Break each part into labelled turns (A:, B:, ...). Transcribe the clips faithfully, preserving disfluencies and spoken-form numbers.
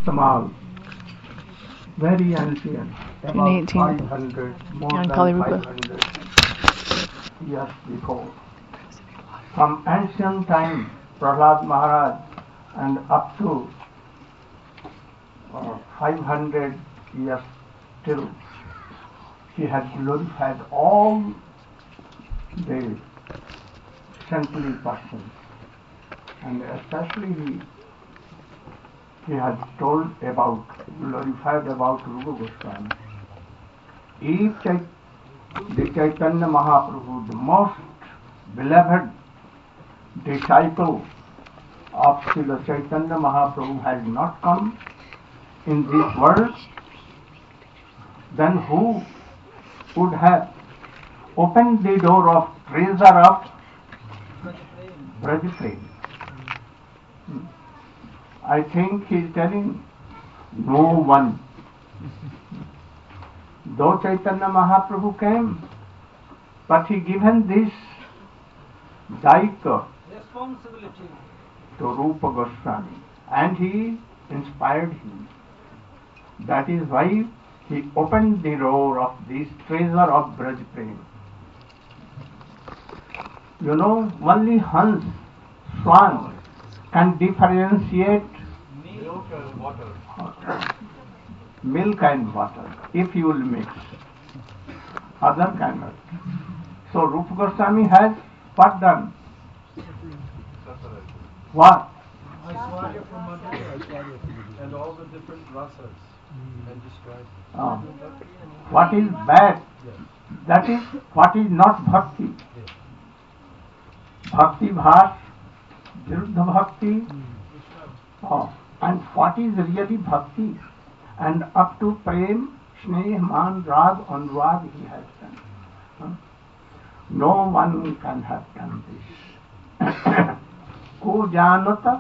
A: Tamal, very ancient, about five hundred, more than five hundred years before. From ancient time, Prahlad Maharaj, and up to uh, five hundred years till, he has glorified all the saintly persons, and especially he, he has told about, glorified about Rupa Goswami. If Chait- the Chaitanya Mahaprabhu, the most beloved disciple of Srila Chaitanya Mahaprabhu, has not come in this world, then who would have opened the door of treasure of Braj Prem? I think he is telling no one. Though Chaitanya Mahaprabhu came, but he given this daika
B: responsibility
A: to Rupa Goswami, and he inspired him. That is why he opened the door of this treasure of Braj Prem. You know, only Hans, Swan can differentiate
B: milk and water.
A: milk and water, if you will mix. Other cannot. So Rupa Goswami has what done? What?
B: Aishwarya from Madhurya and all the different rasas and described.
A: Uh, what is bad?
B: Yes.
A: That is what is not bhakti.
B: Yes.
A: Bhakti bhas, viruddha bhakti, oh, and what is really bhakti? And up to prem, sneh, man, rag, anurag he has done. Huh? No one can have done this. Ko janata.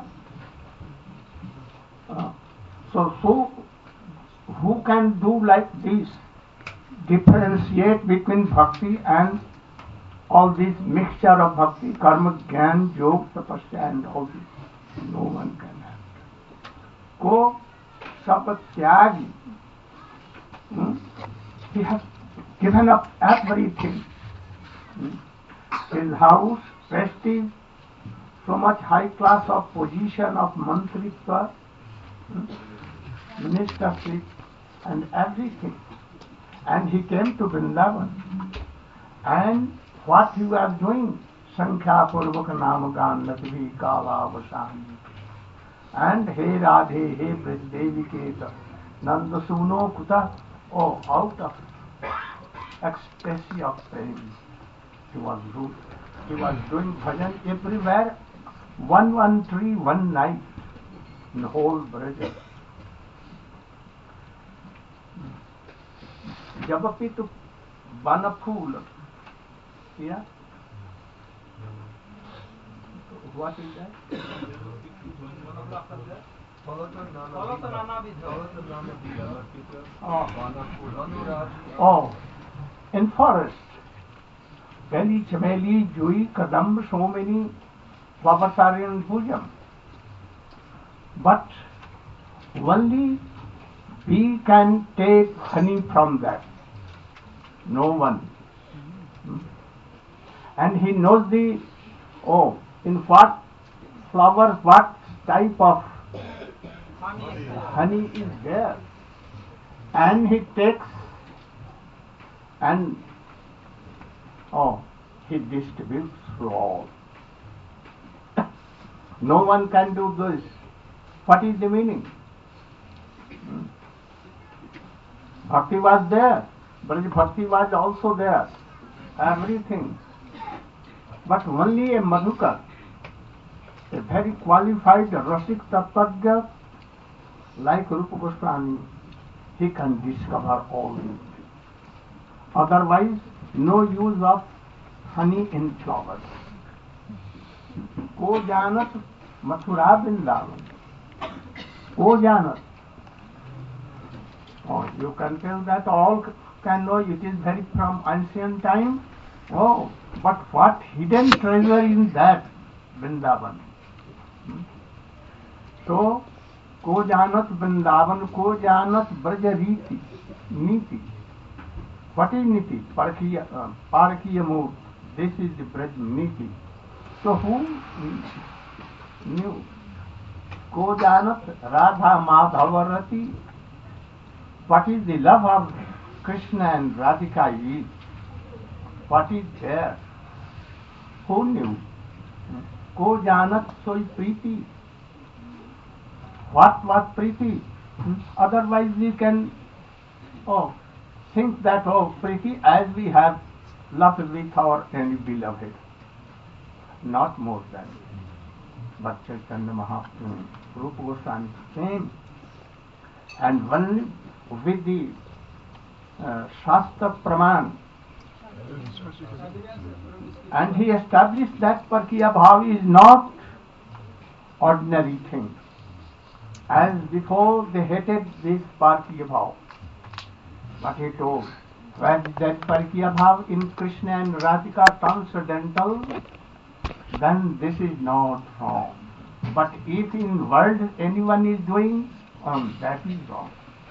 A: Uh, so, so who can do like this? Differentiate between bhakti and all this mixture of bhakti, karma, jnana, yoga, tapasya, and all this. No one can have. Ko sapatyagi. Hmm? He has given up everything. Hmm? His house, prestige, so much high class of position of mantritva, hmm? ministership, and everything. And he came to Vrindavan. And what he was doing? Sankhya Purvaka Namagan Natvi Kala Vasani. And He Radhe, He Brij Keta, Nanda Suno Kuta. Oh, out of ecstasy of pain, he was doing. He was doing bhajan everywhere, one one tree, one night, in the whole Braj. Jabapi to Banapul. Yeah? What is that? Oh. Oh, in forest. Belly, chameli, jui, kadam, so many flowers are in Pujam. But only we can take honey from that. No one. Hmm? And he knows the, oh, in what flowers, what type of honey is there. And he takes and, oh, he distributes to all. No one can do this. What is the meaning? Hmm? Bhakti was there. Braj Bhakti was also there. Everything. But only a Madhukar, a very qualified Rasik Tattva like Rupa Goswami, he can discover all these. Otherwise, no use of honey in flowers. Ko janat Mathura Vrindavan. Ko janat. Oh, you can tell that all can know, it is very from ancient time. Oh, but what hidden treasure in that Vrindavan? Hmm? So, को जानत वृंदावन को जानत ब्रज रीति नीति. What is niti? Parkiya, uh, Parkiya mood. This is the braj niti. So who knew? Ko janat Radha Madhava Rati. What is the love of Krishna and Radhika is? What is there? Who knew? Ko janat soi priti. What was priti? Otherwise we can oh think that oh priti as we have love with our any beloved. Not more than. But Chaitanya Mahaprabhu, Rupa Goswami came and only with the uh, Shastra Praman, and he established that Parkiya Bhav is not ordinary thing. As before they hated this Parkiya Bhav. But he told, where that Parkiya Bhav in Krishna and Radhika transcendental, then this is not wrong. But if in world anyone is doing, um, that is wrong.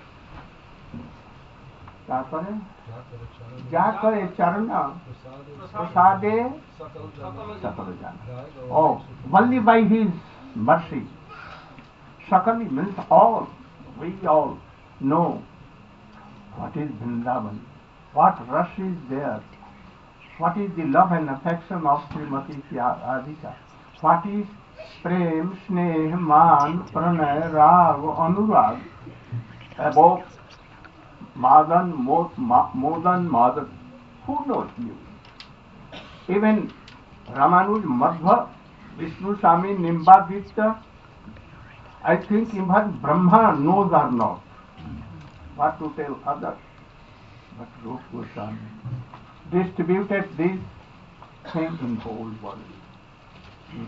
A: क्या करे? क्या करे चरण प्रसादे सकल जान. Oh, only by his mercy. Sakali means all. We all know what is Vrindavan, what rush is there, what is the love and affection of Srimati Radhika, what is Prem, Sneh, Man, Pranay, Rag, Anurag, above Madan, Modan, Madan. Who knows you? Even Ramanuj, Madhva, Vishnu Swami, Nimbaditya, I think even Brahma knows or not. What to tell others? But Rupa Goswami distributed this thing in the whole world. Hmm.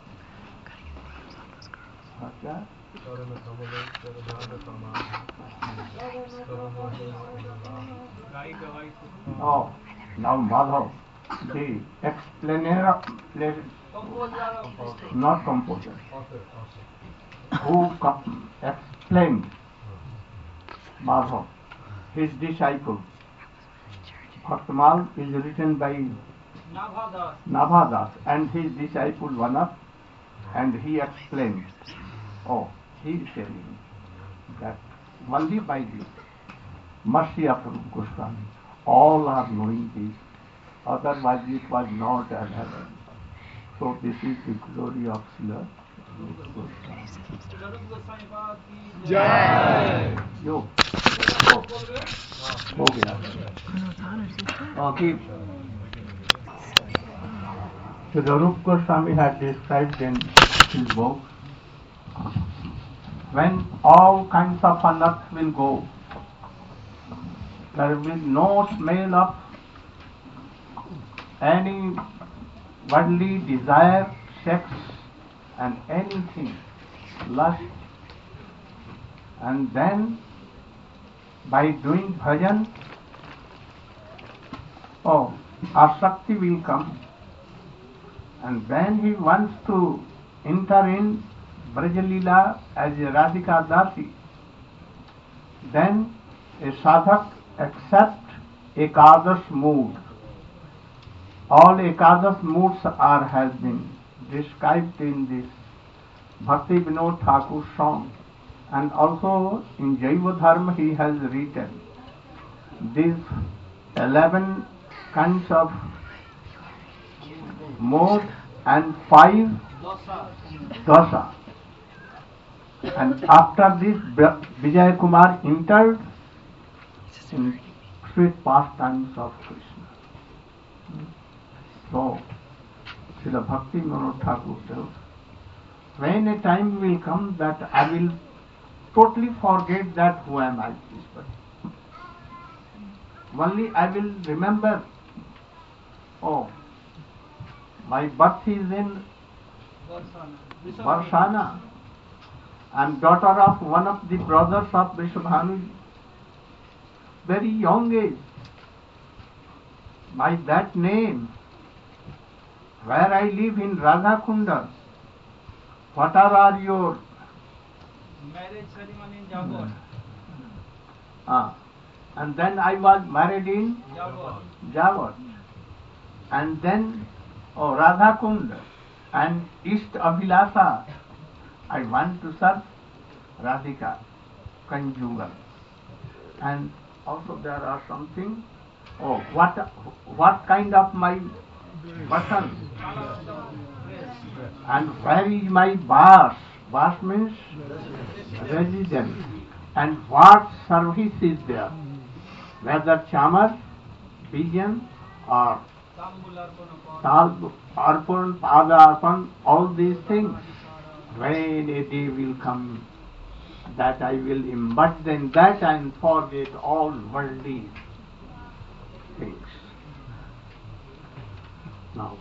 A: What's that? Oh, now Madhav, the explainer, not composer, who com- explained Madhav, his disciple. Bhaktamal is written by Nabhadas and his disciple Vanat, and he explained. Oh, he is telling that only by the mercy of Goswami, all are knowing this, otherwise it was not an heaven. So this is the glory of Srila Goswami. Jai! Yo. Oh. हो गया. Okay. So the Rupa Goswami had described in his book, when all kinds of unearth will go, there will be no smell of any worldly desire, sex, and anything, lust. And then, by doing bhajan, oh, asakti will come. And when he wants to enter in Brajalila as a Radhika Dasi, then a sadhak accepts Ekadash mood. All Ekadash moods are has been described in this Bhakti Vinod Thakur song, and also in Jaiva Dharma he has written these eleven kinds of mode and five dasa. And after this, Vijay Kumar entered in sweet pastimes of Krishna. So, Srila Bhakti Vinod Thakur tells, when a time will come that I will totally forget that who am I, but only I will remember, oh, my birth is in Varsana. I am daughter of one of the brothers of Vrishabhanu, very young age. By that name, where I live in Radha Kunda, what are your
C: Marriage ceremony in Jagat.
A: Ah. And then I was married in
C: Jagat.
A: Jagat. And then oh, Radha Kund and East Abhilasa. I want to serve Radhika, conjugal. And also there are something. Oh, what what kind of my person? And where is my Vas? Vas means residence. And what service is there? Whether chamar, pigeon, or tal, arpan, pada arpan, all these things. When a day will come that I will immerse in that and forget all worldly things. Now,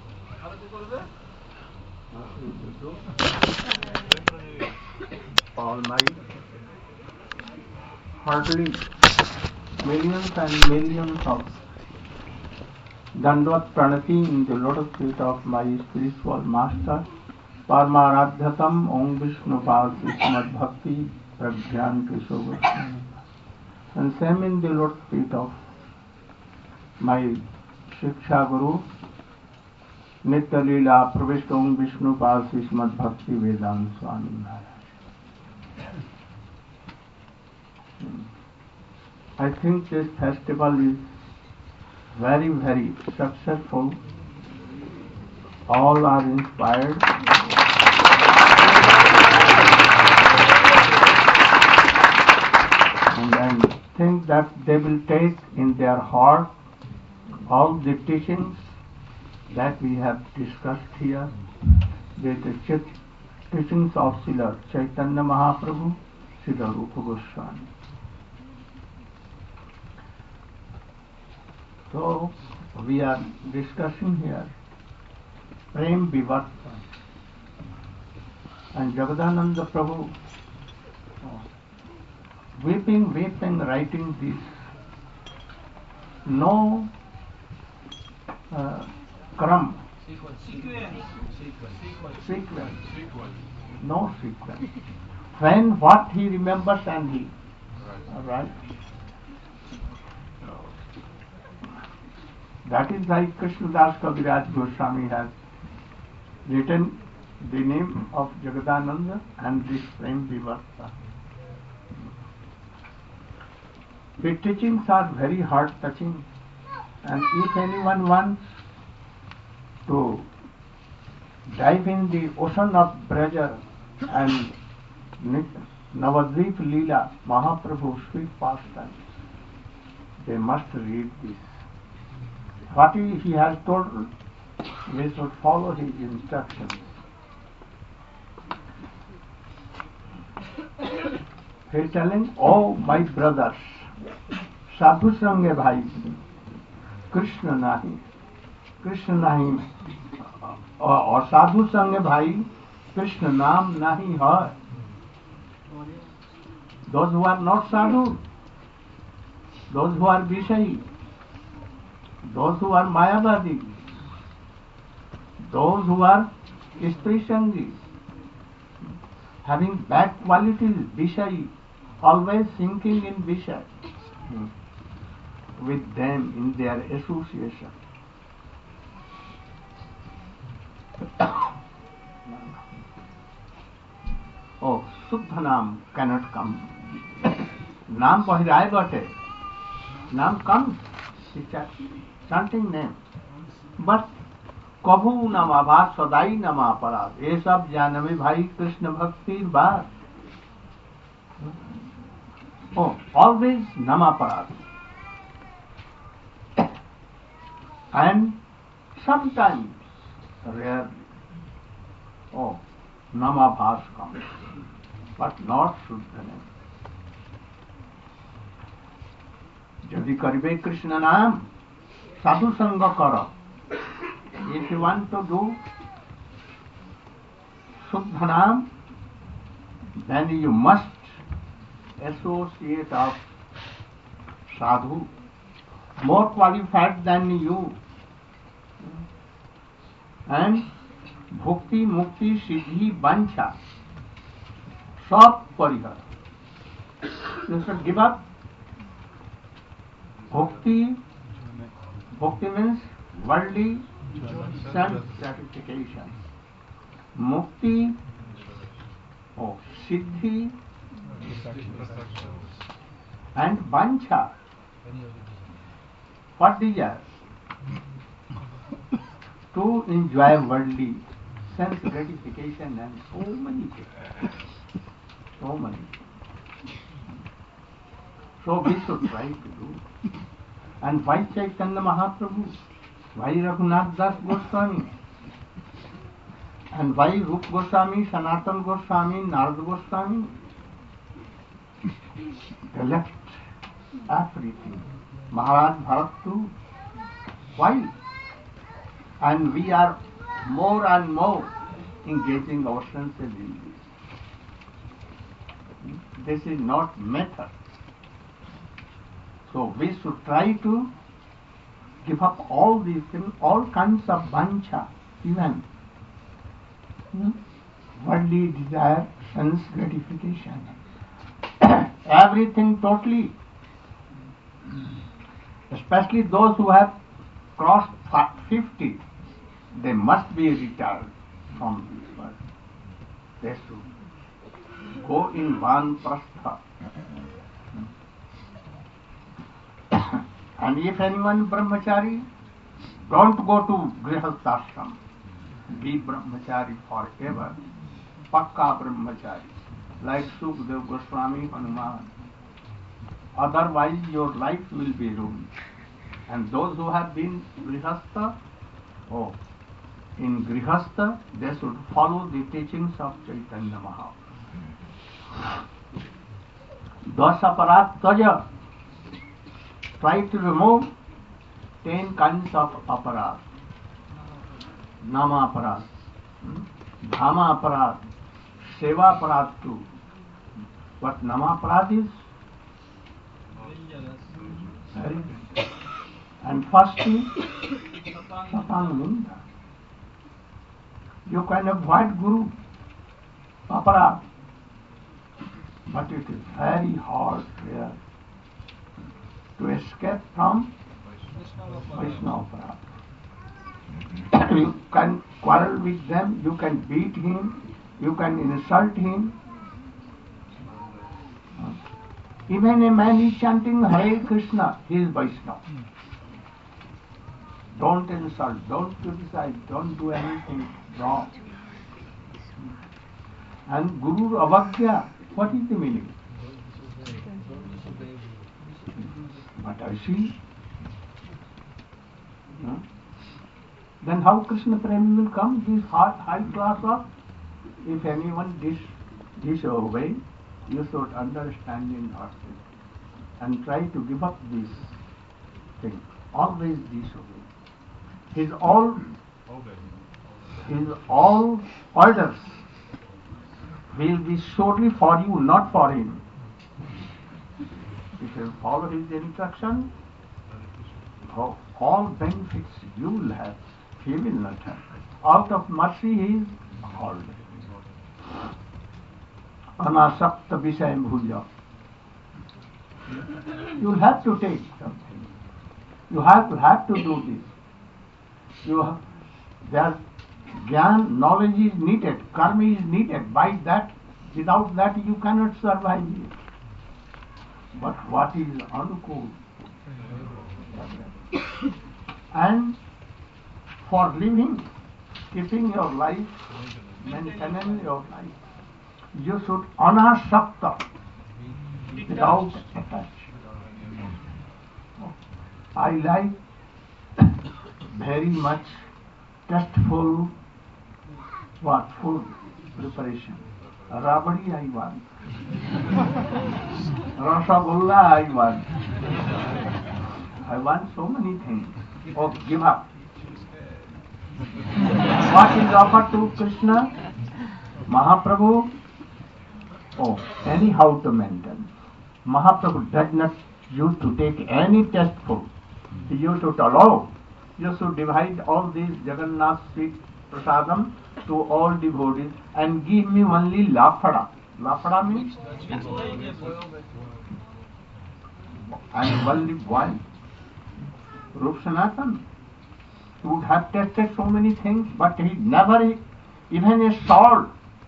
A: all my hardly millions and millions of Dandvat Pranati in the lotus feet of my spiritual master, Paramaradhyatam Om Vishnu Pal Srimad Bhakti Pragyan Kishore Goswami. And same in the lotus feet of my Shiksha Guru, Nitya Leela Pravishta Om Vishnu Pal Srimad Bhakti Vedanta Swami Maharaj. I think this festival is very, very successful. All are inspired. And I think that they will take in their heart all the teachings that we have discussed here, the teachings of Srila Chaitanya Mahaprabhu, Srila Rupa Goswami. So, we are discussing here Prem Vivarta and Jagadananda Prabhu weeping, weeping, writing this. No uh, crumb,
C: Sequence.
B: Sequence.
A: sequence,
B: Sequence.
A: no sequence. When what he remembers and he,
B: Right.
A: right? That is why Krishnadas Kaviraj Goswami has written the name of Jagadananda and this Prem Vivarta. The teachings are very heart-touching, and if anyone wants to dive in the ocean of pleasure and Navadvip Leela, Mahaprabhu's sweet pastimes, they must read this. What he, he has told, we should follow his instructions. He is telling, oh my brothers, sadhu sange bhai, Krishna nahi, Krishna nahi, और साधु संग भाई कृष्ण नाम नहीं है. Those who are not sadhu, those who are Vishayi, those who are Mayavadi, those who are Istri-sangi, having bad qualities, Vishayi, always thinking in Vishay, with them in their association. Oh, Suddha Naam cannot come. Naam Pahirai Bate. Naam comes. It's a chanting name. But Kabhu Nama Bhat Sadai Nama Parad. ये सब जानवे भाई कृष्ण भक्ति बात. Oh, always Nama Parad. And sometimes, rarely, oh, Nama Bhas comes, but not Shuddha name. Jadi karibe Krishna naam, sadhu sangha kara. If you want to do Shuddha naam, then you must associate of sadhu, more qualified than you. And bhukti, mukti, siddhi, bancha, सब Parihara. You should give up. Bhakti, bhakti means worldly self-gratification. Mukti, oh, siddhi, and vancha. What desire? To enjoy worldly sense gratification and so many things. So many things. So we should try to do. And why Chaitanya Mahaprabhu? Why Raghunath Das Goswami? And why Rup Goswami, Sanatan Goswami, Narad Goswami? They left everything. Maharaj Bharat too. Why? And we are more and more engaging our senses in this. This is not method. So we should try to give up all these things, all kinds of vancha, even hmm, worldly desire, sense gratification. Everything totally. Especially those who have crossed fifty, they must be retired from this world. They should go in one prastha. And if anyone brahmachari, don't go to grihasthashram. Be brahmachari forever. Pakka brahmachari. Like Sukdev Goswami, Hanuman. Otherwise your life will be ruined. And those who have been grihastha, oh, in grihastha, they should follow the teachings of Chaitanya Mahaprabhu. Dasa parat taja. Try to remove ten kinds of aparat. Nama aparat, Dhama aparat, Seva aparat too. What Nama aparat is? Very good. And first is Satananda. You can avoid Guru aparat, but it is very hard here to escape from Vaishnava aparat. You can quarrel with them, you can beat him, you can insult him. Even a man is chanting Hare Krishna, he is Vaishnava. Don't insult, don't criticize, don't do anything wrong. And Guru Avagya, what is the meaning? But I see. No? Then how Krishna Prem will come? This high, high class of, if anyone dis, disobey, you should understand in ourselves and try to give up this thing. Always disobey. His all, his all orders will be surely for you, not for him. If you follow his instruction, all benefits you will have, he will not have. Out of mercy he is called. Anasakta Visayam Bhuja. You will have to take something. You have to have to do this. You have, there, Gyan, knowledge is needed, karma is needed. By that, without that you cannot survive here. But what is Anukul? And for living, keeping your life, maintaining your life, you should anasakta, without attachment. I like very much tasteful what food preparation. Rabadi I want. Rasagulla I want. I want so many things. Oh, give up. What is offered to Krishna? Mahaprabhu? Oh, anyhow to maintain. Mahaprabhu does not you to take any tasteful. You should allow. You should divide all these Jagannath sweet prasadam to all devotees and give me only lafada. Lafada means and worldly wild. Rup Sanatan would have tested so many things, but he never even a sword.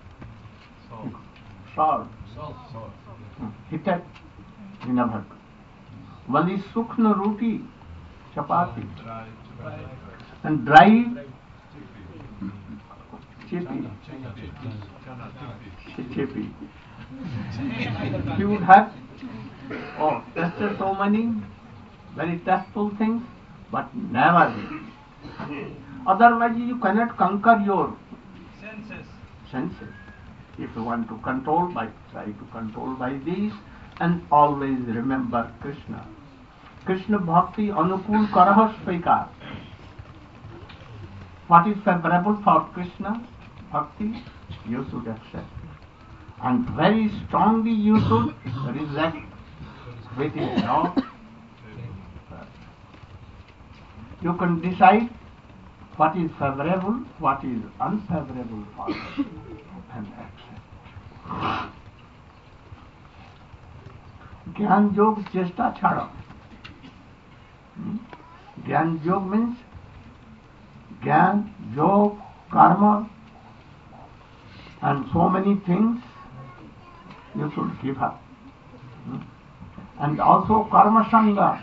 A: Sword. Hit it. He never. Only sukhna roti, chapati, and dry chippy. Chippy. He would have oh, tested so many very tasteful things, but never. Otherwise, you cannot conquer your
C: senses.
A: senses. If you want to control, by try to control by these, and always remember Krishna. Krishna Bhakti Anukul Karah Svikar. What is favorable for Krishna Bhakti, you should accept. And very strongly you should reject which is not. You can decide what is favorable, what is unfavorable for you, and accept. Gyan Yog Chesta Chhada. Gyan Yog means Gyan, Yog, Karma, and so many things you should give up. And also Karma Sangha.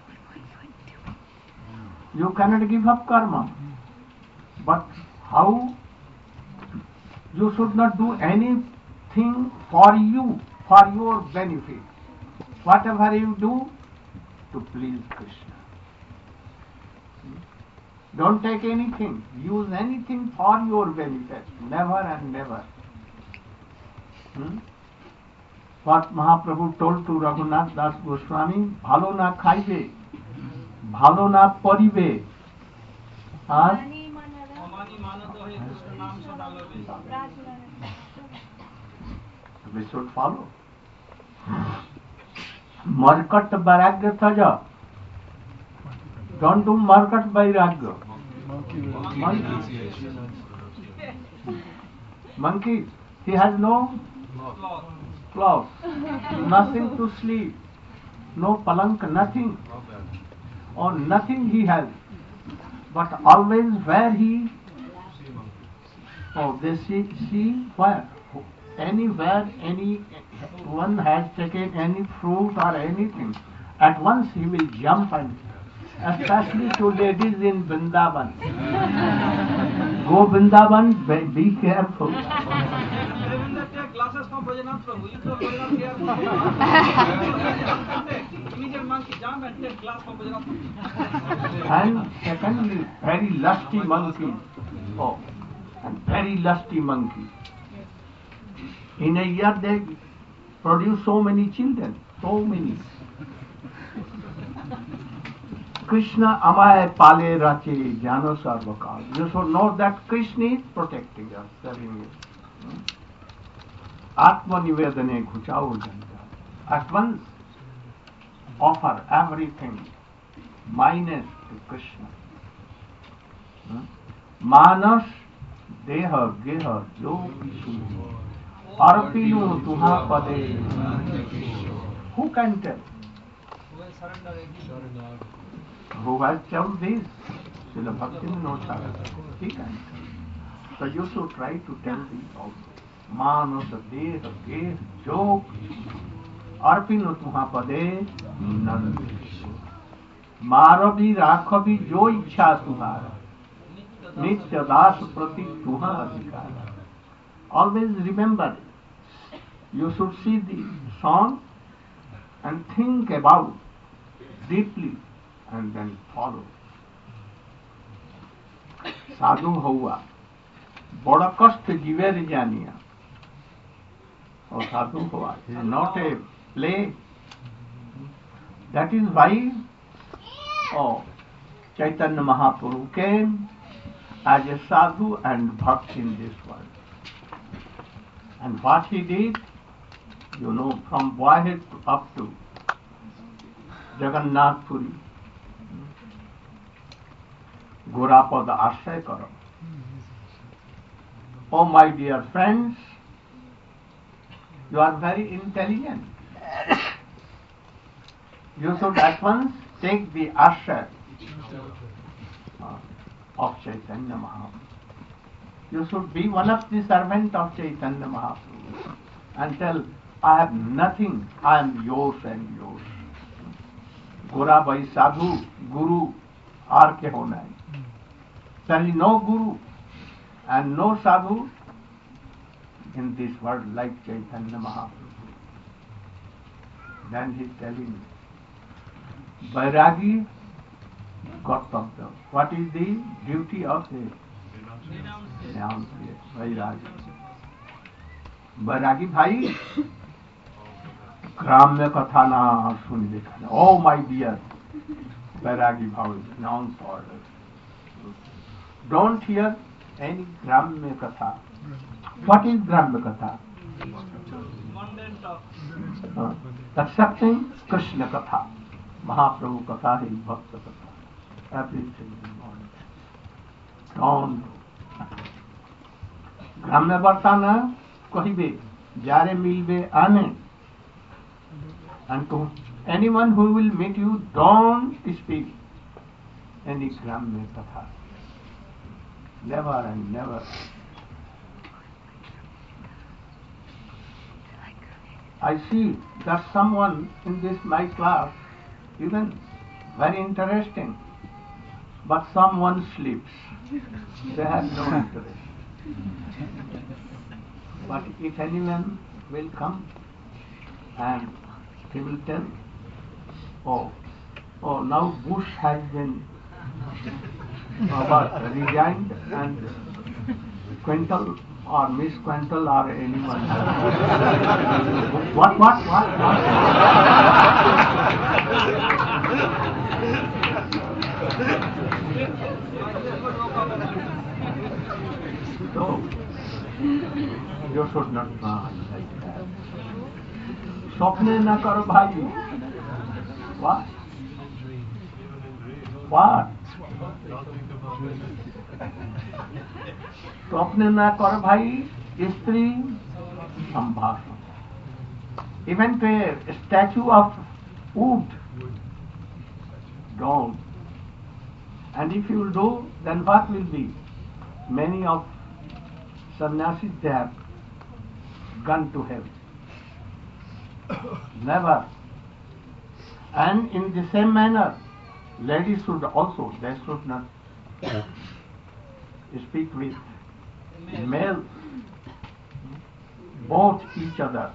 A: You cannot give up karma. But how? You should not do anything for you, for your benefit. Whatever you do, to please Krishna. Don't take anything. Use anything for your benefit. Never and never. Hmm? What Mahaprabhu told to Raghunath Das Goswami, bhalo na khaibe, bhalo na paribe, R we should follow. Markat Vairagya Thaja. Don't do Markat Vairagya. Monkey. Monkey. He has no cloth, nothing to sleep, no palank, nothing, or nothing he has. But always where he, oh, they see, see where, anywhere, any one has taken any fruit or anything, at once he will jump and, especially to ladies in Vrindavan. Go Vrindavan, be, be careful.
C: Glasses from Bajanath Prabhu. You throw Bajanath here. Immediate monkey jump and take glass from Bajanath Prabhu.
A: And secondly, very lusty monkey. Oh, and very lusty monkey. In a year they produce so many children, so many. Krishna amaya pale rache jano sarvakal. You should know that Krishna is protecting us, serving us. Atma nivedane ghuchao janta. At once offer everything minus to Krishna. Hmm? Manas deha geha jo pisu arpinu tuha pade. Who can tell? Who has told this? Srila Bhaktivinoda Thakur. He can tell. So you should try to tell these also. मानस देह के जो अर्पिनो तुहा पदे नंद मारवी राखवी जो इच्छा तुम्हारा नित्य दास प्रति तुहा अधिकार. Always remember, you should see the song and think about deeply and then follow. साधु हुआ बड़ा कष्ट जीवे जानिया. Or sadhu huwa. It is not a play. That is why oh, Chaitanya Mahaprabhu came as a sadhu and bhakt in this world. And what he did, you know, from boyhood up to Jagannath Puri, Gorapada Ashray Karo. Oh my dear friends, You are very intelligent. You should at once take the ashray uh, of Chaitanya Mahaprabhu. You should be one of the servants of Chaitanya Mahaprabhu and tell, I have nothing, I am yours and yours. Gora Bhai Sadhu, Guru, aar ke hona hai. There is no Guru and no Sadhu in this world like Chaitanya Mahaprabhu. Then he is telling, Vairagi Kartavya. What is the duty of a renunciate? Vairagi. Vairagi bhai, Gramya Katha na sun likhana. Oh my dear, Vairagi bhai, renounce order. Don't hear any Gramya Katha. What is Gramya Katha?
C: Mundane talk.
A: Uh, accepting Krishna Katha. Mahaprabhu Katha is Bhakta Katha. Everything is morning. Don't. Gramya Vartana Kahibe, Jare Milbe Ane. And to anyone who will meet you, don't speak any Gramya Katha. Never and never. I see that someone in this my class, even very interesting, but someone sleeps. They have no interest. But if anyone will come and he will tell, oh, oh, now Bush has been uh, resigned and Quintal or Miss Quintal or anyone. what, what, what, what? So, you should not run like that. Swapne na karo bhai. What? What? Swapne na karo bhai, istri sambhasham. Even to a statue of wood, don't. And if you will do, then what will be? Many of sannyasis they have gone to hell. Never. And in the same manner, ladies should also, they should not speak with males, both each other.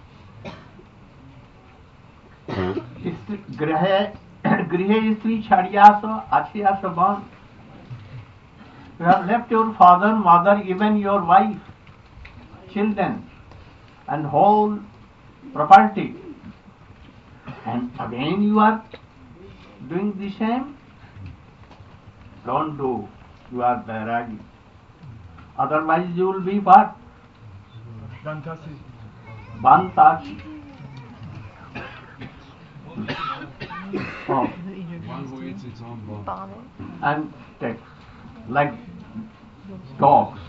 A: Grihe stri chadiyasa achiyasa ban. You have left your father, mother, even your wife, children, and whole property. And again you are doing the same? Don't do. You are Vairagi. Otherwise you will be what?
B: Bantasi.
A: Bantasi. Oh.
B: One who eats its own bone.
A: And takes, like dogs.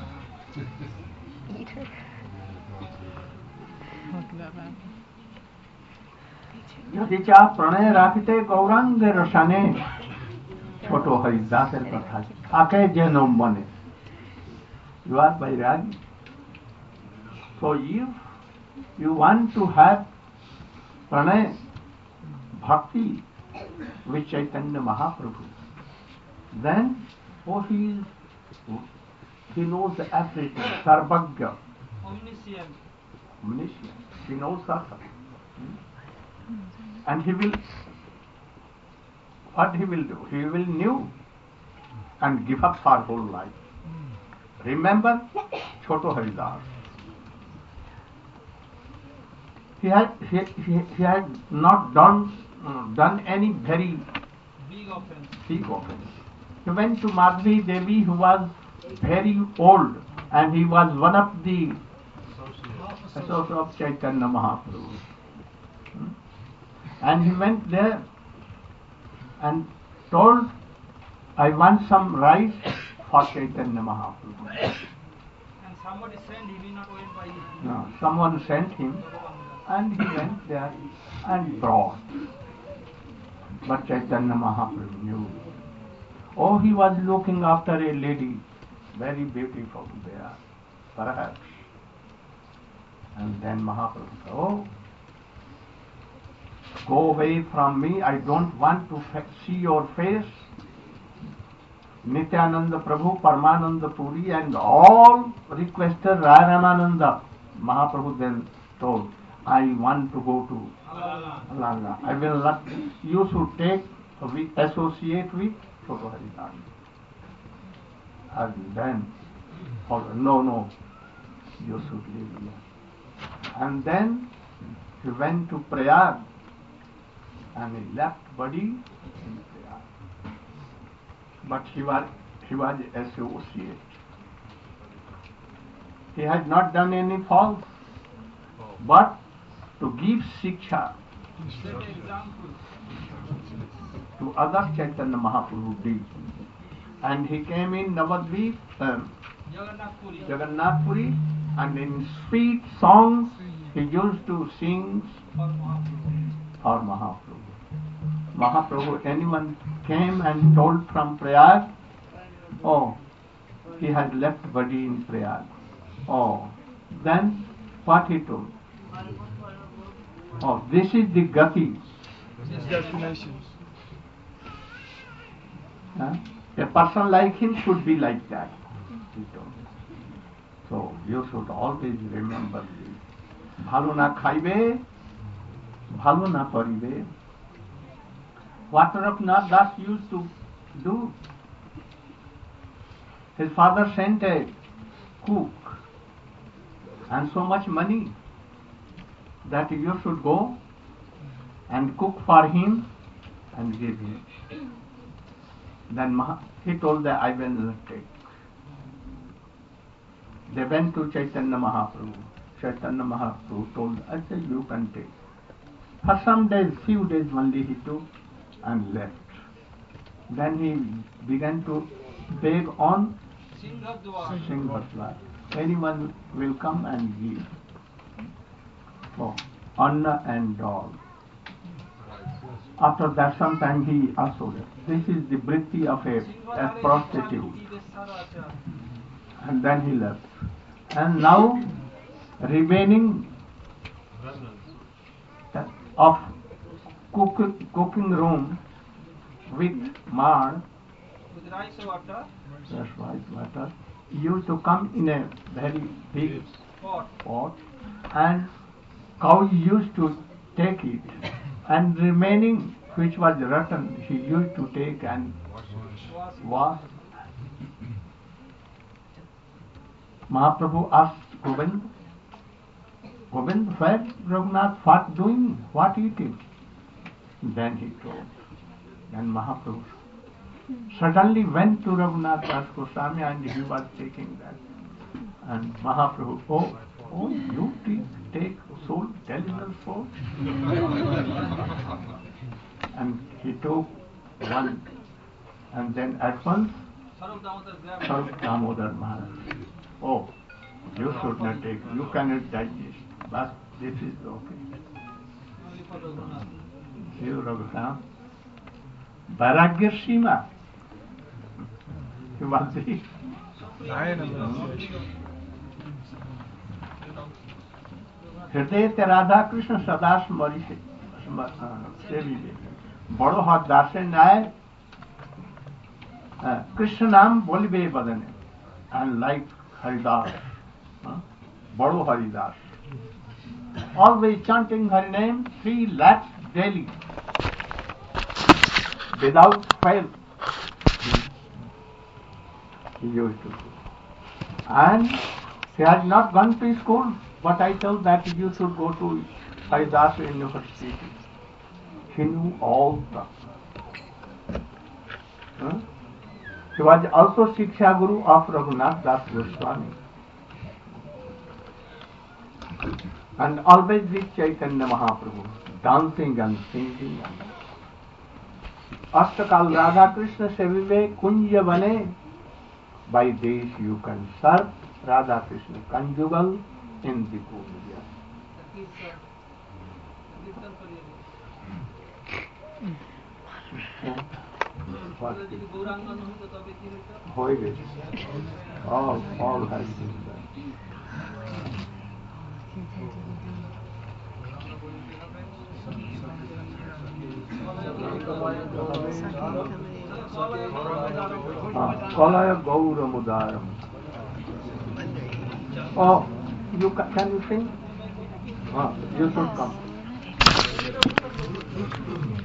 A: यदि चा प्रणय राखते गौरांग रसाने छोटो हरिदासेर कथा आके जनम बने. You are Vairagi. So if you want to have pranay, bhakti with Chaitanya Mahaprabhu, then oh he is, he knows everything, sarvagya,
C: Omniscient.
A: omniscient, he knows sarva. And he will, what he will do? He will knew and give up for whole life. Remember Choto Haridas. He had he, he, he had not done uh, done any very
C: Big offense.
A: big offense. He went to Madhvi Devi, who was very old, and he was one of the associates of Chaitanya Mahaprabhu. Hmm? And he went there and told, I want some rice for Chaitanya Mahaprabhu.
C: And somebody sent him, he not went by him.
A: No, someone sent him and he went there and brought. But Chaitanya Mahaprabhu knew. Oh, he was looking after a lady, very beautiful there, perhaps. And then Mahaprabhu said, oh, go away from me, I don't want to fa- see your face. Nityananda Prabhu, Paramananda Puri and all requested Raya Ramananda. Mahaprabhu then told, I want to go to Alanga. I will not, you should take, we associate with Choto Haridas. And then, oh, no, no, you should leave here. And then he went to Prayag and he left body in Prayag. But he was, he was associate. He had not done any fault, but to give shiksha to other Chaitanya Mahaprabhu did. And he came in Navadvip, uh, Jagannath Puri, and in sweet songs he used to sing for Mahaprabhu. Mahaprabhu, anyone came and told from Prayag, oh, he had left body in Prayag. Oh, then what he told? Oh, this is the gati.
B: Destination.
A: Huh? A person like him should be like that, he told. So you should always remember this. Bhalo na khaibe, bhalo na paribe. What Raghunath Das used to do? His father sent a cook and so much money that you should go and cook for him and give him. Then Maha, he told that I will not take. They went to Chaitanya Mahaprabhu. Chaitanya Mahaprabhu told, I said, you can take. For some days, few days only he took and left. Then he began to beg on Singhatwa. Anyone will come and give. Oh, Anna and dog. After that, sometime he also left. This is the vritti of a, a prostitute. And then he left. And now, remaining of cook, cooking room with mar,
C: with rice water,
A: that's right, water, used to come in a very big
C: pot.
A: pot, and cow used to take it, and remaining which was rotten, he used to take and wash. Mahaprabhu asked Govind, Govind, where Raghunath, what doing, what eating? Then he told. Then Mahaprabhu suddenly went to Raghunath Das Goswami and he was taking that. And Mahaprabhu, oh, oh, you take, take so delicious food? And he took one. And then at once, Sarup Damodar Maharaj, oh, you should not take, you cannot digest, but this is okay. Shiv Raghunath, Vairagya Sima, he was the हृदय ते राधा कृष्ण सदा स्मरी से सेवी बड़ो हाथ दासे न्याय कृष्ण नाम बोलबे बदने and like Haridas, Bado Haridas, always chanting her name three lakhs daily without fail. He used to do. And he has not gone to school, but I told that you should go to Haridas University. He knew all the. Huh? He was also Shiksha Guru of Raghunath Das Goswami. And always with Chaitanya Mahaprabhu, dancing and singing. Astakal Radha Krishna Sevive Kunja Bane. By this you can serve Radha Krishna conjugal in the Kunja.
C: কীর্তন করিয়ে দিই।
A: What?
C: বলে যদি গৌরাঙ্গন হইতো তবে কি হইতো?
A: হয়ে গেছে। All, all has been done. Kalaya Gaura Mudaram. Oh, you ca- can you sing? Ah, you should come.